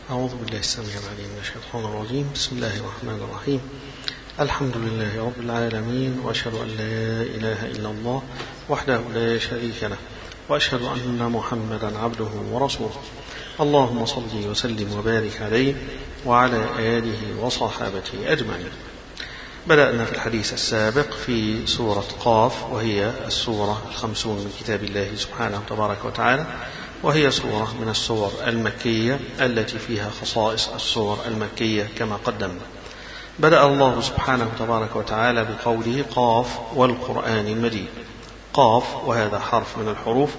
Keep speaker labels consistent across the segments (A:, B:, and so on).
A: أعوذ بالله السميع العليم من الشيطان الرجيم. بسم الله الرحمن الرحيم. الحمد لله رب العالمين، وأشهد أن لا إله إلا الله وحده لا شريك له، وأشهد أن محمدا عبده ورسوله. اللهم صل وسلم وبارك عليه وعلى آله وصحابته أجمعين. بدأنا في الحديث السابق في سورة قاف، وهي السورة 50 من كتاب الله سبحانه تبارك وتعالى، وهي سورة من السور المكية التي فيها خصائص السور المكية كما قدمنا. بدأ الله سبحانه تبارك وتعالى بقوله قاف والقرآن المجيد. قاف وهذا حرف من الحروف،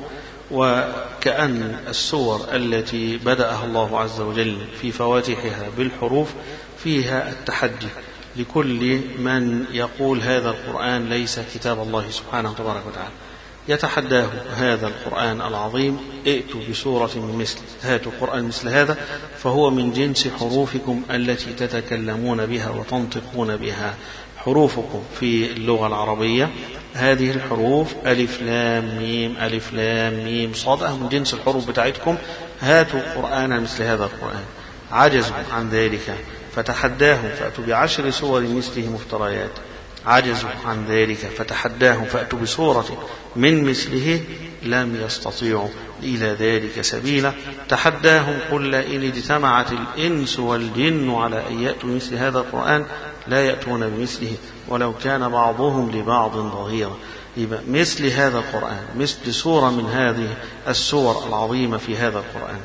A: وكأن السور التي بدأها الله عز وجل في فواتحها بالحروف فيها التحدي لكل من يقول هذا القرآن ليس كتاب الله سبحانه تبارك وتعالى. يتحداه هذا القرآن العظيم: ائتوا بسورة من مثل، هاتوا قرآن مثل هذا، فهو من جنس حروفكم التي تتكلمون بها وتنطقون بها. حروفكم في اللغة العربية هذه الحروف ألف لام ميم ألف لام ميم صاد، من جنس الحروف بتاعتكم. هاتوا قرآنا مثل هذا القرآن. عجزوا عن ذلك فتحداهم فأتوا بعشر سور مثله مفتريات. عجزوا عن ذلك فتحداهم فأتوا بسورة من مثله، لم يستطيعوا إلى ذلك سبيلا. تحداهم: قل إن اجتمعت الإنس والجن على أن يأتوا مثل هذا القرآن لا يأتون بمثله ولو كان بعضهم لبعض ظهيرا. يبقى مثل هذا القرآن، مثل سورة من هذه السور العظيمة في هذا القرآن،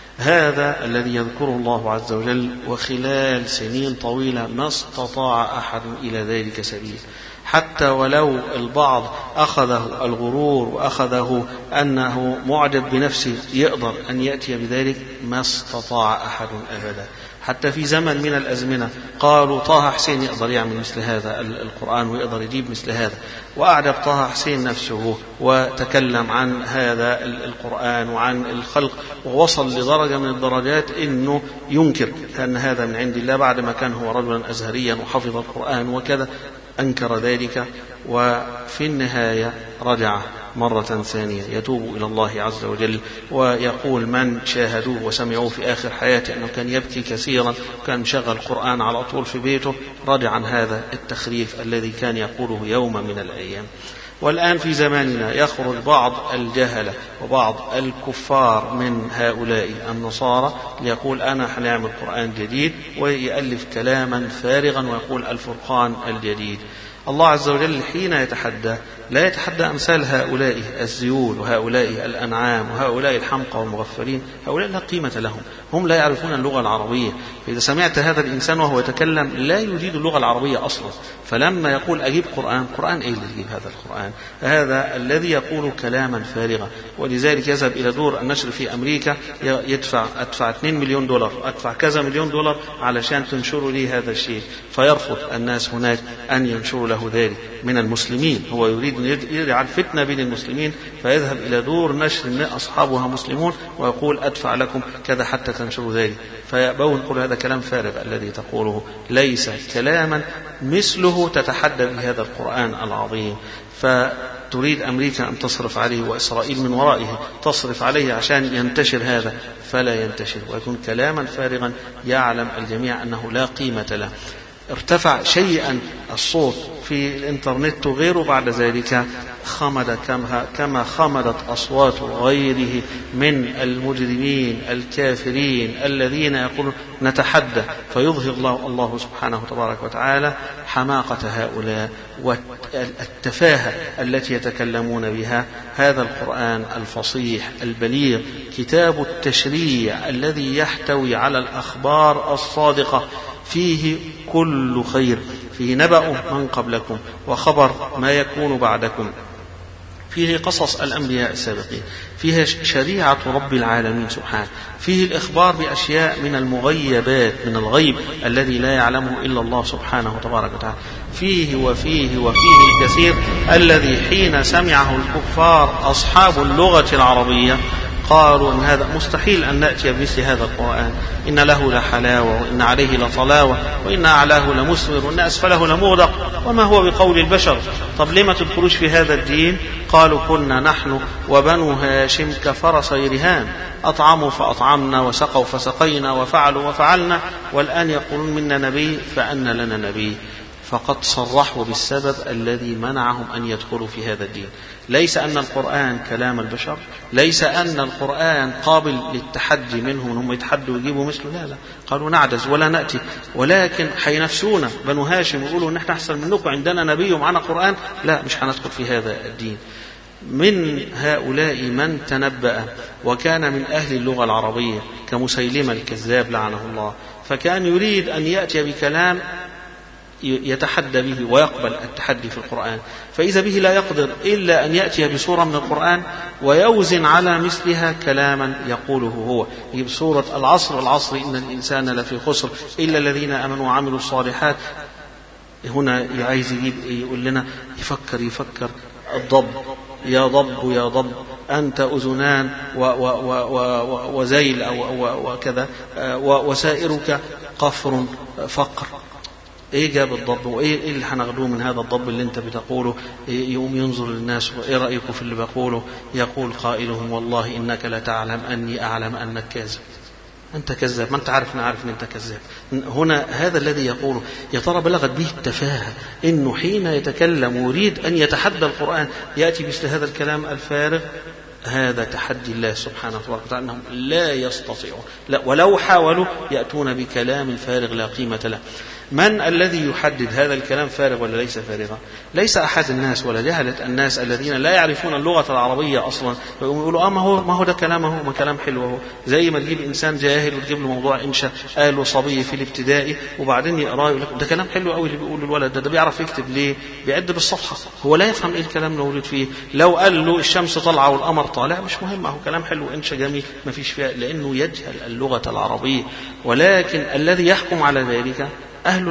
A: هذا الذي يذكره الله عز وجل، وخلال سنين طويلة ما استطاع أحد إلى ذلك سبيل. حتى ولو البعض أخذه الغرور وأخذه أنه معجب بنفسه يقدر أن يأتي بذلك، ما استطاع أحد أبدا. حتى في زمن من الأزمنة قالوا طه حسين يقدر يعمل مثل هذا القرآن ويقدر يجيب مثل هذا، وأعجب طه حسين نفسه وتكلم عن هذا القرآن وعن الخلق، ووصل لدرجة من الدرجات أنه ينكر أن هذا من عند الله، بعد ما كان هو رجلا أزهريا وحفظ القرآن وكذا، أنكر ذلك. وفي النهاية رجع مرة ثانية يتوب إلى الله عز وجل، ويقول من شاهدوه وسمعوه في آخر حياته أنه كان يبكي كثيرا، كان مشغل القرآن على طول في بيته، رجع عن هذا التخريف الذي كان يقوله يوم من الأيام. والآن في زماننا يخرج بعض الجهلة وبعض الكفار من هؤلاء النصارى ليقول أنا هنعمل قرآن جديد، ويألف كلاما فارغا ويقول الفرقان الجديد. الله عز وجل حين يتحدى لا يتحدى أمثال هؤلاء الزيول وهؤلاء الأنعام وهؤلاء الحمقى والمغفلين. هؤلاء لا قيمة لهم، هم لا يعرفون اللغة العربية. فإذا سمعت هذا الإنسان وهو يتكلم لا يجيد اللغة العربية أصلا، فلما يقول أجيب قرآن إيه اللي يجيب هذا القرآن؟ هذا الذي يقول كلاما فارغا. ولذلك يذهب إلى دور النشر في أمريكا أدفع 2 مليون دولار، أدفع كذا مليون دولار علشان تنشروا لي هذا الشيء، فيرفض الناس هناك أن ينشروا له ذلك من المسلمين. هو يريد أن يجعل فتنة بين المسلمين، فيذهب إلى دور نشر أصحابها مسلمون ويقول أدفع لكم كذا حتى تنشروا ذلك، فيأبون. يقول هذا كلام فارغ الذي تقوله، ليس كلاما مثله تتحدى بهذا القرآن العظيم. فتريد أمريكا أن تصرف عليه وإسرائيل من ورائه تصرف عليه عشان ينتشر هذا، فلا ينتشر ويكون كلاما فارغا يعلم الجميع أنه لا قيمة له. ارتفع شيئا الصوت في الإنترنت وغيره، بعد ذلك خمد كما خمدت أصوات غيره من المجرمين الكافرين الذين يقولون نتحدى، فيظهر الله سبحانه تبارك وتعالى حماقة هؤلاء والتفاهة التي يتكلمون بها. هذا القرآن الفصيح البليغ كتاب التشريع الذي يحتوي على الأخبار الصادقة، فيه كل خير، فيه نبأ من قبلكم وخبر ما يكون بعدكم، فيه قصص الأنبياء السابقين، فيه شريعة رب العالمين سبحانه، فيه الإخبار بأشياء من المغيبات، من الغيب الذي لا يعلمه إلا الله سبحانه وتبارك وتعالى. فيه الكثير الذي حين سمعه الكفار أصحاب اللغة العربية قالوا إن هذا مستحيل أن نأتي بمثل هذا القرآن، إن له لحلاوة وإن عليه لطلاوة وإن أعلاه لمثمر وإن أسفله لمغدق وما هو بقول البشر. طب لما تدخلوش في هذا الدين؟ قالوا كنا نحن وبنو هاشم كفرسي رهان. أطعموا فأطعمنا وسقوا فسقينا وفعلوا وفعلنا، والآن يقولون منا نبي فأن لنا نبي. فقد صرحوا بالسبب الذي منعهم أن يدخلوا في هذا الدين. ليس أن القرآن كلام البشر، ليس أن القرآن قابل للتحدي منهم أنهم يتحدوا ويجيبوا مثله، لا لا، قالوا نعجز ولا نأتي، ولكن حينفسونا بنو هاشم يقولوا نحن أحسن منكم، عندنا نبي ومعنا قرآن، لا مش هندخل في هذا الدين. من هؤلاء من تنبأ وكان من أهل اللغة العربية كمسيلمة الكذاب لعنه الله، فكان يريد أن يأتي بكلام يتحدى به ويقبل التحدي في القرآن، فإذا به لا يقدر إلا أن يأتي بسورة من القرآن ويوزن على مثلها كلاما يقوله هو. يجيب سورة العصر إن الإنسان لفي خسر إلا الذين آمنوا وعملوا الصالحات. هنا عايز يقول لنا يفكر الضب، يا ضب يا ضب أنت أذنان وزيل وكذا وسائرك قفر فقر. ايه جاب الضب وايه اللي هناخدوه من هذا الضب اللي انت بتقوله؟ يقوم ينظر للناس، وايه رايكم في اللي بقوله؟ يقول قائلهم والله انك لا تعلم اني اعلم انك كاذب. انت كذاب، ما انت عارف ان انت كذاب. هنا هذا الذي يقوله يا ترى بلغت به التفاهه انه حين يتكلم ويريد ان يتحدى القرآن ياتي مثل هذا الكلام الفارغ. هذا تحدي الله سبحانه وتعالى أنهم لا يستطيعون، لا ولو حاولوا يأتون بكلام فارغ لا قيمة له. من الذي يحدد هذا الكلام فارغ ولا ليس فارغا؟ ليس أحد الناس ولا جهلة الناس الذين لا يعرفون اللغة العربية أصلا، يقولوا ما هو ده كلامه، ما كلام حلو هو. زي ما تجيب إنسان جاهل وتجيب له موضوع إنشاء قاله صبي في الابتدائي وبعدين يقراه يقول لك ده كلام حلو قوي اللي بيقوله الولد ده بيعرف يكتب ليه؟ بيعد بالصفحة، هو لا يفهم إيه الكلام اللي ورد فيه. لو قال له الشمس طالعة والقمر طالع مش مهم، هو كلام حلو إنشاء جميل ما فيش فيها، لأنه يجهل اللغة العربية. ولكن الذي يحكم على ذلك أهل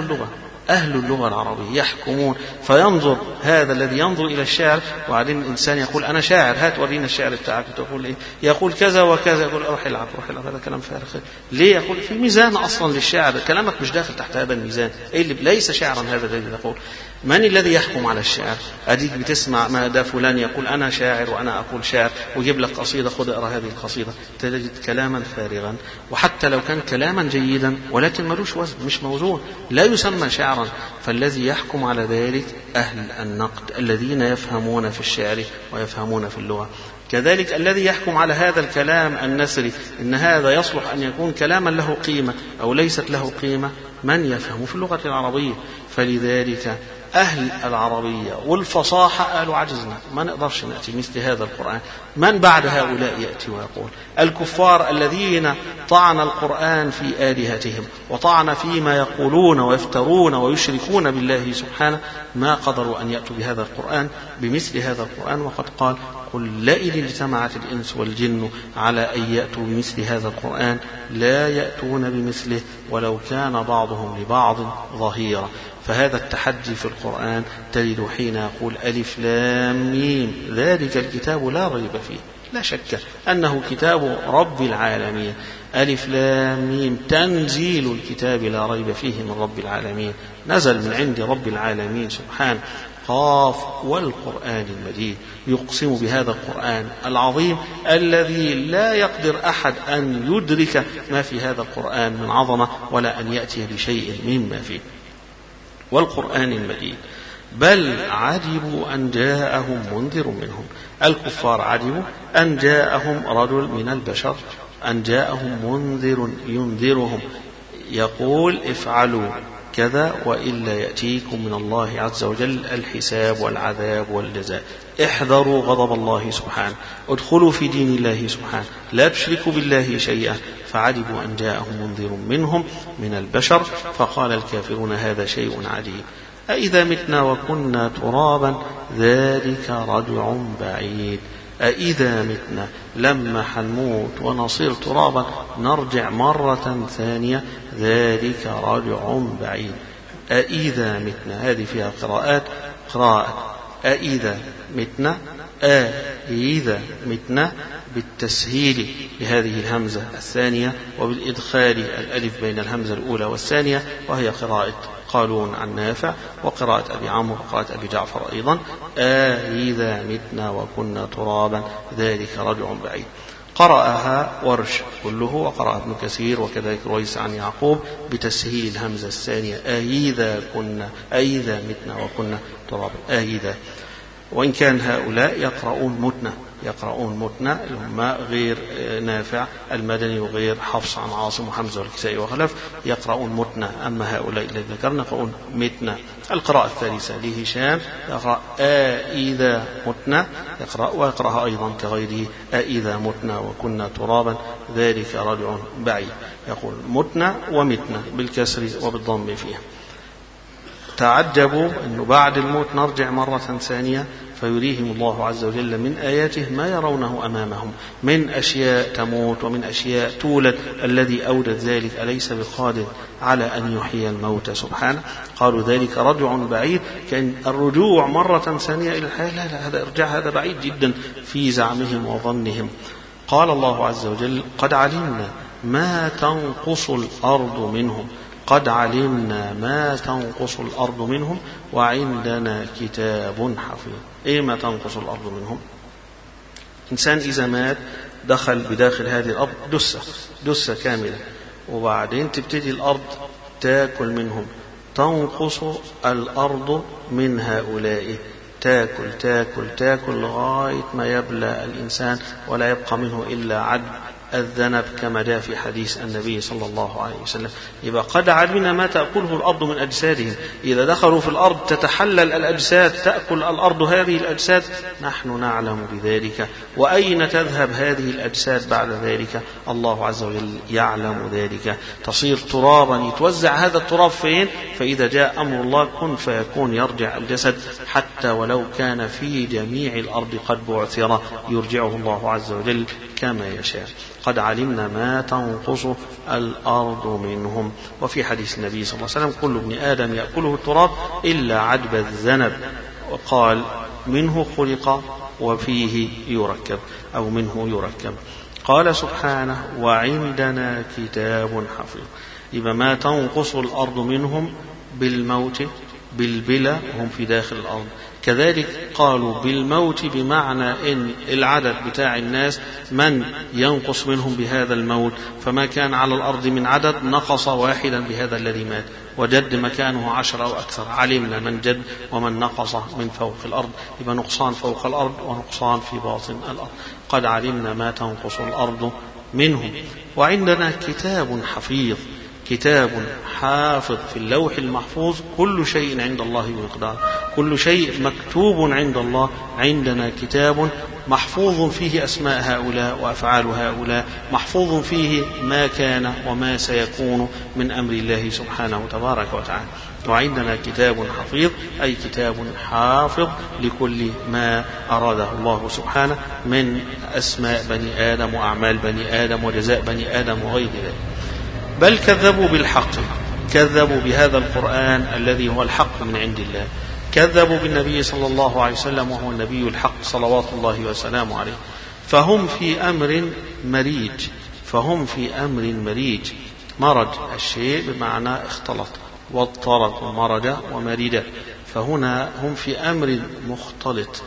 A: اللغة العربية يحكمون. فينظر هذا الذي ينظر إلى الشعر، وبعدين الإنسان يقول أنا شاعر، هات ورينا الشعر بتاعك، تقول إيه؟ يقول كذا وكذا، يقول روح العب، هذا كلام فارغ. ليه؟ يقول في ميزان أصلا للشعر، كلامك مش داخل تحت هذا الميزان، إيه اللي ليس شعرا هذا الذي يقول. من الذي يحكم على الشعر؟ أديك بتسمع ما ده فلان يقول أنا شاعر وأنا أقول شعر، ويجيب لك قصيدة، خذ اقرأ هذه القصيدة، تجد كلاما فارغا. وحتى لو كان كلاما جيدا ولكن ملوش وزن، مش موزون، لا يسمى شعرا. فالذي يحكم على ذلك أهل النقد الذين يفهمون في الشعر ويفهمون في اللغة. كذلك الذي يحكم على هذا الكلام النثري إن هذا يصلح أن يكون كلاما له قيمة أو ليست له قيمة، من يفهم في اللغة العربية. فلذلك أهل العربية والفصاحة قالوا عجزنا، ما نقدرش نأتي مثل هذا القرآن. من بعد هؤلاء يأتي ويقول؟ الكفار الذين طعن القرآن في آلهتهم وطعن فيما يقولون ويفترون ويشركون بالله سبحانه، ما قدروا أن يأتوا بهذا القرآن بمثل هذا القرآن. وقد قال قل لئن اجتمعت الإنس والجن على أن يأتوا بمثل هذا القرآن لا يأتون بمثله ولو كان بعضهم لبعض ظهيرا. فهذا التحدي في القرآن تجد حين يقول ألف لام ميم ذلك الكتاب لا ريب فيه، لا شك أنه كتاب رب العالمين. ألف لام ميم تنزيل الكتاب لا ريب فيه من رب العالمين، نزل من عند رب العالمين سبحانه. قاف والقرآن المجيد، يقسم بهذا القرآن العظيم الذي لا يقدر أحد أن يدرك ما في هذا القرآن من عظمة ولا أن يأتي بشيء مما فيه. والقرآن المجيد بل عجبوا أن جاءهم منذر منهم. الكفار عجبوا أن جاءهم رجل من البشر، أن جاءهم منذر ينذرهم يقول افعلوا كذا وإلا يأتيكم من الله عز وجل الحساب والعذاب والجزاء. احذروا غضب الله سبحانه، ادخلوا في دين الله سبحانه، لا تشركوا بالله شيئا. فعجبوا أن جاءهم منذر منهم من البشر فقال الكافرون هذا شيء عجيب أإذا متنا وكنا ترابا ذلك رجع بعيد. أإذا متنا لما حنموت ونصير ترابا نرجع مرة ثانية ذلك رجع بعيد. أإذا متنا هذه فيها قراءة أإذا متنا، أإذا متنا بالتسهيل لهذه الهمزة الثانية وبالإدخال الألف بين الهمزة الأولى والثانية، وهي قراءة قالون عن نافع وقراءة أبي عمرو وقراءة أبي جعفر أيضا. إذا متنا وكنا ترابا ذلك رجع بعيد. قرأها ورش كله، وقرأ ابن كثير وكذلك رويس عن يعقوب بتسهيل الهمزة الثانية أئذا متنا وكنا ترابا أئذا. وإن كان هؤلاء يقرؤون متنا هم غير نافع المدني وغير حفص عن عاصم وحمزة والكسائي وخلف يقرؤون متنا، أما هؤلاء الذين ذكرنا يقرؤون متنا. القراءة الثالثة لهشام يقرأ إذا متنا، ويقرأها أيضا كغيره إذا متنا وكنا ترابا ذلك رجع بعيد. يقول متنا ومتنا بالكسر وبالضم فيها. تعجبوا أنه بعد الموت نرجع مرة ثانية فيريهم الله عز وجل من آياته ما يرونه أمامهم من أشياء تموت ومن أشياء تولد، الذي أوجد ذلك أليس بقادر على أن يحيي الموت سبحانه. قالوا ذلك رجع بعيد، كان الرجوع مرة ثانية إلى الحياة لا هذا إرجاع هذا بعيد جدا في زعمهم وظنهم. قال الله عز وجل قد علمنا ما تنقص الأرض منهم، قد علمنا ما تنقص الأرض منهم وعندنا كتاب حفيظ. إيه ما تنقص الأرض منهم؟ إنسان إذا مات دخل بداخل هذه الأرض دسة كاملة، وبعدين تبتدي الأرض تأكل منهم، تنقص الأرض من هؤلاء، تأكل تأكل تأكل لغاية ما يبلى الإنسان ولا يبقى منه إلا عدم الذنب كما جاء في حديث النبي صلى الله عليه وسلم. يبقى قد علمنا ما تأكله الأرض من أجسادهم، إذا دخلوا في الأرض تتحلل الأجساد، تأكل الأرض هذه الأجساد، نحن نعلم بذلك. وأين تذهب هذه الأجساد بعد ذلك؟ الله عز وجل يعلم ذلك. تصير ترابا، يتوزع هذا التراب فين؟ فإذا جاء أمر الله كن فيكون يرجع الجسد حتى ولو كان في جميع الأرض قد بعثر يرجعه الله عز وجل كما يشاء. قد علمنا ما تنقص الأرض منهم. وفي حديث النبي صلى الله عليه وسلم كل ابن آدم يأكله التراب إلا عدب الذنب، وقال منه خلق وفيه يركب أو منه يركب. قال سبحانه وعندنا كتاب حفيظ. يبقى ما تنقص الأرض منهم بالموت بالبلا هم في داخل الأرض. كذلك قالوا بالموت بمعنى ان العدد بتاع الناس من ينقص منهم بهذا الموت، فما كان على الأرض من عدد نقص واحدا بهذا الذي مات وجد مكانه 10 أو أكثر. علمنا من جد ومن نقص من فوق الأرض، يبقى نقصان فوق الأرض ونقصان في باطن الأرض. قد علمنا ما تنقص الأرض منهم وعندنا كتاب حفيظ. كتاب حافظ في اللوح المحفوظ، كل شيء عند الله بمقدار، كل شيء مكتوب عند الله. عندنا كتاب محفوظ فيه أسماء هؤلاء وأفعال هؤلاء، محفوظ فيه ما كان وما سيكون من أمر الله سبحانه تبارك وتعالى. وعندنا كتاب حفيظ أي كتاب حافظ لكل ما أراده الله سبحانه من أسماء بني آدم وأعمال بني آدم وجزاء بني آدم وغير ذلك. بل كذبوا بالحق، كذبوا بهذا القرآن الذي هو الحق من عند الله، كذبوا بالنبي صلى الله عليه وسلم وهو النبي الحق صلوات الله وسلامه عليه. فهم في أمر مريج، فهم في أمر مريج. مرج الشيء بمعنى اختلط، واضطرب ومرج ومرج، فهنا هم في أمر مختلط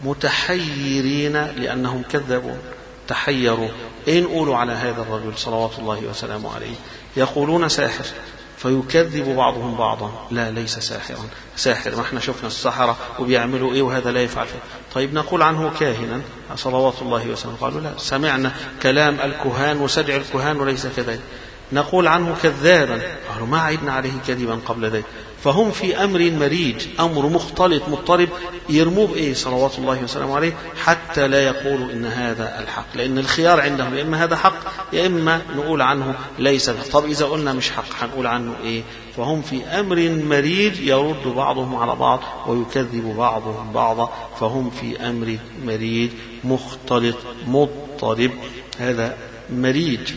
A: متحيرين لأنهم كذبوا تحيروا. إن قولوا على هذا الرجل صلوات الله وسلامه عليه؟ يقولون ساحر، فيكذب بعضهم بعضا لا ليس ساحرا، ساحر ما احنا شفنا السحرة وبيعملوا ايه وهذا لا يفعل فيه. طيب نقول عنه كاهنا صلوات الله وسلامه؟ قالوا لا، سمعنا كلام الكهان وسجع الكهان وليس كذلك. نقول عنه كذابا، قالوا ما عدنا عليه كذبا قبل ذلك. فهم في أمر مريج، أمر مختلط مضطرب، يرموه بإيه صلوات الله وسلامه عليه حتى لا يقولوا إن هذا الحق، لأن الخيار عندهم يا إما هذا حق يا إما نقول عنه ليس. طب إذا قلنا مش حق هنقول عنه إيه؟ فهم في أمر مريج يرد بعضهم على بعض ويكذب بعضهم بعضا، فهم في أمر مريج مختلط مضطرب. هذا مريج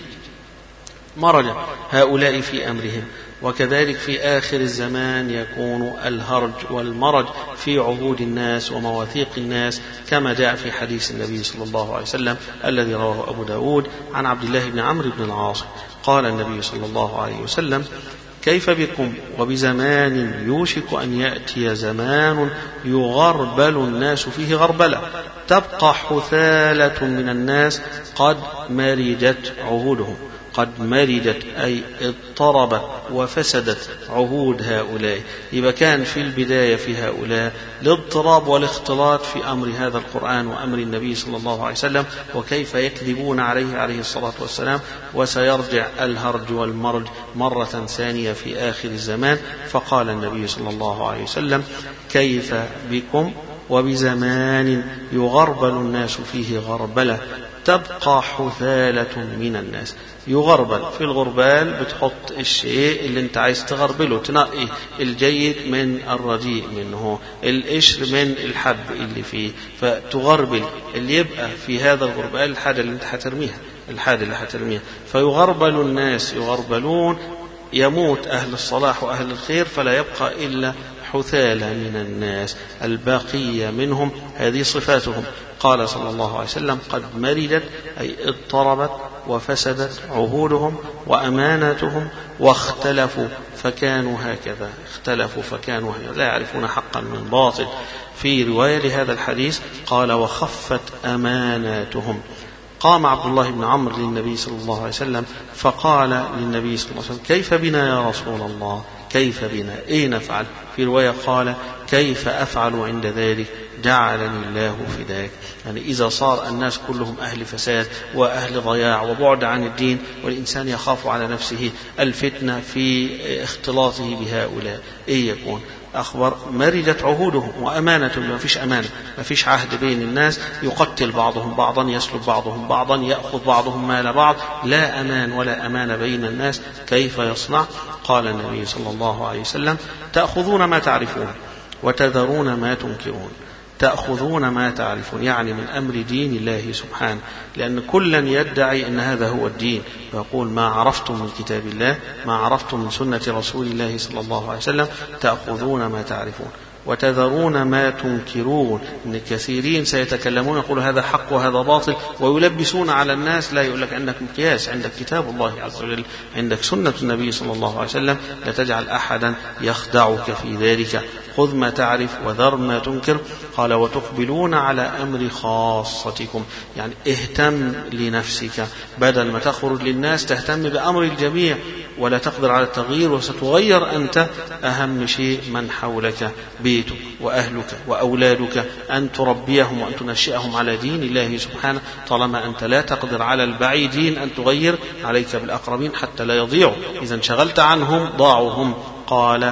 A: مرج هؤلاء في أمرهم. وكذلك في آخر الزمان يكون الهرج والمرج في عهود الناس ومواثيق الناس، كما جاء في حديث النبي صلى الله عليه وسلم الذي رواه أبو داود عن عبد الله بن عمرو بن العاص قال النبي صلى الله عليه وسلم كيف بكم وبزمان يوشك أن يأتي زمان يغربل الناس فيه غربلة تبقى حثالة من الناس قد مرجت عهودهم. قد مرجت أي اضطربت وفسدت عهود هؤلاء. يبقى كان في البداية في هؤلاء الاضطراب والاختلاط في أمر هذا القرآن وأمر النبي صلى الله عليه وسلم وكيف يكذبون عليه الصلاة والسلام. وسيرجع الهرج والمرج مرة ثانية في آخر الزمان. فقال النبي صلى الله عليه وسلم كيف بكم وبزمان يغربل الناس فيه غربلة تبقى حثالة من الناس. يغربل في الغربال بتحط الشيء اللي انت عايز تغربله، تنقي الجيد من الرديء منه، القشر من الحب اللي فيه، فتغربل اللي يبقى في هذا الغربال الحاجة اللي انت هترميها. فيغربل الناس يغربلون، يموت أهل الصلاح وأهل الخير فلا يبقى إلا حثالة من الناس الباقية منهم. هذه صفاتهم. قال صلى الله عليه وسلم قد مرجت أي اضطربت وفسدت عهودهم وأماناتهم واختلفوا فكانوا هكذا. لا يعرفون حقا من باطل. في رواية لهذا الحديث قال وخفت أماناتهم. قام عبد الله بن عمرو للنبي صلى الله عليه وسلم فقال للنبي صلى الله عليه وسلم كيف بنا يا رسول الله؟ كيف بنا؟ إيه نفعل؟ في رواية قال كيف أفعل عند ذلك؟ جعلني الله فداك. يعني إذا صار الناس كلهم أهل فساد وأهل ضياع وبعد عن الدين والإنسان يخاف على نفسه الفتنة في اختلاطه بهؤلاء، إيه يكون؟ أخبر مرجت عهودهم وأمانة، ما فيش أمانة، ما فيش عهد بين الناس، يقتل بعضهم بعضا، يسلب بعضهم بعضا، يأخذ بعضهم مال بعض، لا أمان ولا أمان بين الناس. كيف يصنع؟ قال النبي صلى الله عليه وسلم تأخذون ما تعرفون وتذرون ما تنكرون. تأخذون ما تعرفون يعني من أمر دين الله سبحانه، لأن كلا يدعي أن هذا هو الدين ويقول ما عرفتم من كتاب الله، ما عرفتم من سنة رسول الله صلى الله عليه وسلم. تأخذون ما تعرفون وتذرون ما تنكرون. إن كثيرين سيتكلمون يقول هذا حق وهذا باطل ويلبسون على الناس. لا يقول لك عندك مقياس، عندك كتاب الله عز وجل، عندك سنة النبي صلى الله عليه وسلم، لا تجعل أحدا يخدعك في ذلك. خذ ما تعرف وذر ما تنكر. قال وتقبلون على أمر خاصتكم، يعني اهتم لنفسك، بدل ما تخرج للناس تهتم بأمر الجميع ولا تقدر على التغيير وستغير أنت. أهم شيء من حولك، بيتك وأهلك وأولادك، أن تربيهم وأن تنشئهم على دين الله سبحانه. طالما أنت لا تقدر على البعيدين أن تغير، عليك بالأقربين حتى لا يضيعوا. إذا انشغلت عنهم ضاعوا هم. قال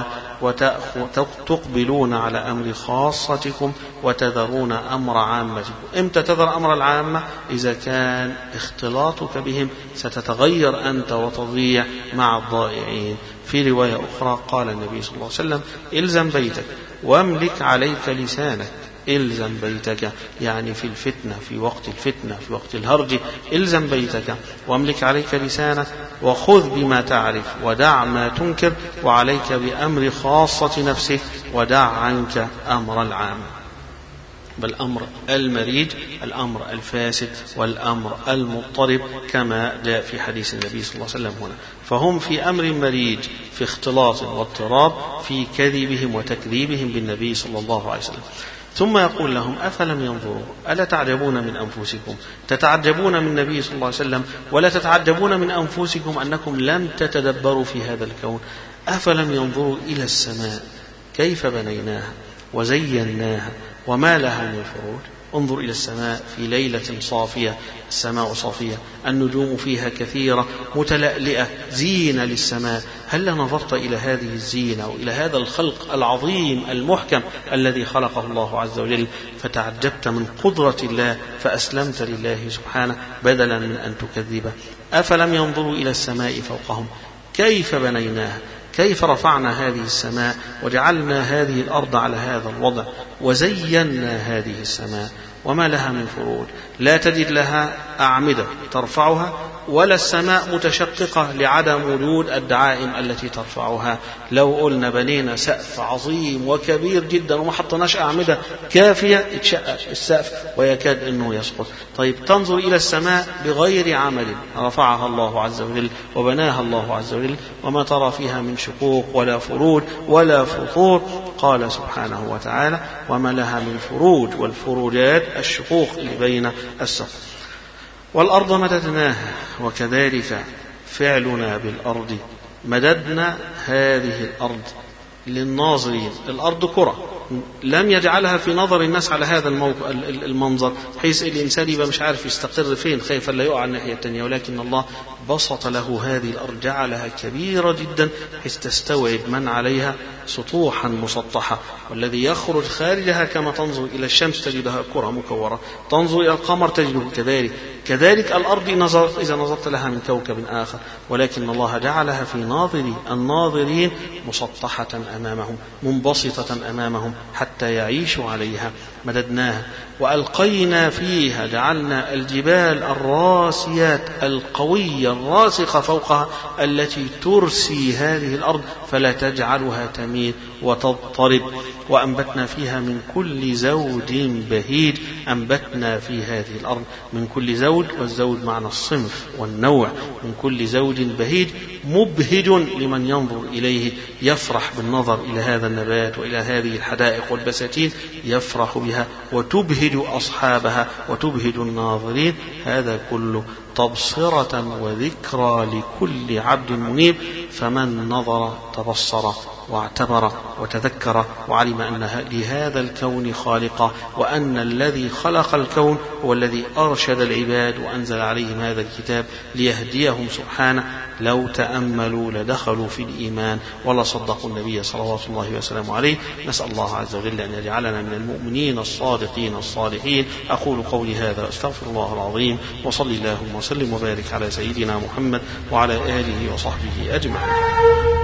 A: وتقبلون على أمر خاصتكم وتذرون أمر عامتكم. إمتى تذر أمر العامة؟ إذا كان اختلاطك بهم ستتغير أنت وتضيع مع الضائعين. في رواية أخرى قال النبي صلى الله عليه وسلم إلزم بيتك واملك عليك لسانك. إلزم بيتك يعني في الفتنة، في وقت الفتنة، في وقت الهرج، إلزم بيتك واملك عليك لسانك وخذ بما تعرف ودع ما تنكر، وعليك بأمر خاصة نفسك ودع عنك أمر العام. بل أمر المريج، الأمر الفاسد والأمر المضطرب كما جاء في حديث النبي صلى الله عليه وسلم هنا. فهم في أمر مريج، في اختلاط واضطراب، في كذبهم وتكذيبهم بالنبي صلى الله عليه وسلم. ثم يقول لهم أفلم ينظروا ألا تعجبون من أنفسكم؟ تتعجبون من النبي صلى الله عليه وسلم ولا تتعجبون من أنفسكم أنكم لم تتدبروا في هذا الكون. أفلم ينظروا إلى السماء كيف بنيناها وزيناها وما لها من فروج. انظر إلى السماء في ليلة صافية، السماء صافية، النجوم فيها كثيرة متلألئة، زينة للسماء. هل نظرت إلى هذه الزينة وإلى هذا الخلق العظيم المحكم الذي خلقه الله عز وجل فتعجبت من قدرة الله فأسلمت لله سبحانه بدلا من أن تكذبه؟ أفلم ينظروا إلى السماء فوقهم كيف بنيناها، كيف رفعنا هذه السماء وجعلنا هذه الأرض على هذا الوضع وزينا هذه السماء وما لها من فروج. لا تجد لها أعمدة ترفعها ولا السماء متشققة لعدم وجود الدعائم التي ترفعها. لو قلنا بنينا سقف عظيم وكبير جدا وما حطناش أعمدة كافية يتشقق السقف ويكاد أنه يسقط. طيب تنظر إلى السماء بغير عمل رفعها الله عز وجل وبناها الله عز وجل وما ترى فيها من شقوق ولا فروج ولا فطور. قال سبحانه وتعالى وما لها من فروج، والفروجات الشقوق اللي بين السقف. والأرض مددناها وكذلك فعلنا بالأرض مددنا هذه الأرض للناظرين. الأرض كرة لم يجعلها في نظر الناس على هذا المنظر حيث الإنسان يبقى مش عارف يستقر فين خايفا لا يقع الناحية التانية، ولكن الله بسط له هذه الأرض جعلها كبيرة جدا حيث تستوعب من عليها سطوحا مسطحة، والذي يخرج خارجها كما تنظر إلى الشمس تجدها كرة مكورة، تنظر إلى القمر تجده كذلك الأرض إذا نظرت لها من كوكب آخر، ولكن الله جعلها في ناظر الناظرين مسطحة أمامهم منبسطة أمامهم حتى يعيشوا عليها. مددناها وألقينا فيها جعلنا الجبال الراسيات القوية الراسخة فوقها التي ترسي هذه الأرض فلا تجعلها تميل وتضطرب. وأنبتنا فيها من كل زوج بهيج. أنبتنا في هذه الأرض من كل زوج، والزوج معنى الصنف والنوع، من كل زوج بهيج مبهج لمن ينظر إليه يفرح بالنظر إلى هذا النبات وإلى هذه الحدائق والبساتين يفرح بها وتبهج أصحابها وتبهج الناظرين. هذا كله تبصرة وذكرى لكل عبد منيب، فمن نظر تبصر واعتبر وتذكر وعلم أن لهذا الكون خالقا، وأن الذي خلق الكون هو الذي أرشد العباد وأنزل عليهم هذا الكتاب ليهديهم سبحانه. لو تأملوا لدخلوا في الإيمان ولا صدقوا النبي صلوات الله وسلامه عليه. نسأل الله عز وجل أن يجعلنا من المؤمنين الصادقين الصالحين. أقول قولي هذا أستغفر الله العظيم، وصل اللهم وسلم وبارك على سيدنا محمد وعلى آله وصحبه أجمعين.